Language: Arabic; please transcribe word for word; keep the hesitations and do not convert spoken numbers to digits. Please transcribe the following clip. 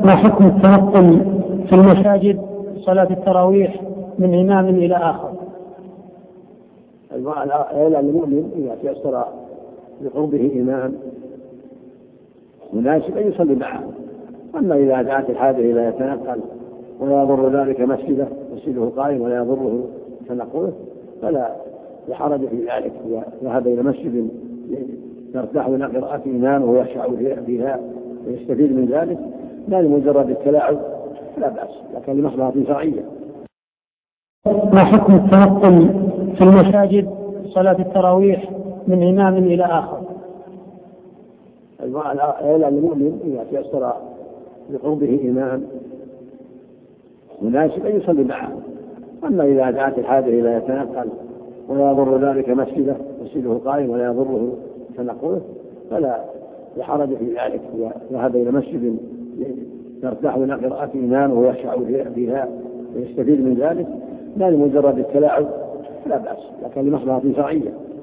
ما حكم التنقل في المساجد صلاة التراويح من إمام إلى آخر؟ المؤمن إذا تيسر بقربه إمام مناسب أن يصلي معه، أما إذا دعت الحاجة إلى يتنقل ولا يضر ذلك مسجده مسجده قائم ولا يضره تنقله فلا حرج في ذلك. إذا ذهب إلى مسجد يرتاح إلى قراءة إمامه ويخشع بها ويستفيد من ذلك لا لمجرد التلاعب لا بأس، لكن لمصلحة شرعية. ما حكم التنقل في المساجد صلاة التراويح من إمام إلى آخر؟ المؤمن إذا تيسر بقربه إمام مناسب أن يصلي معه، أما إذا دعت الحاجة إلى يتنقل ولا يضر ذلك مسجده مسجده قائم ولا يضره تنقله فلا حرج في ذلك. إذا ذهب إلى مسجد يرتاح إلى قراءة إمامه ويخشع بها ويستفيد من ذلك لا لمجرد التلاعب لا بأس، لكن لمصلحة شرعية.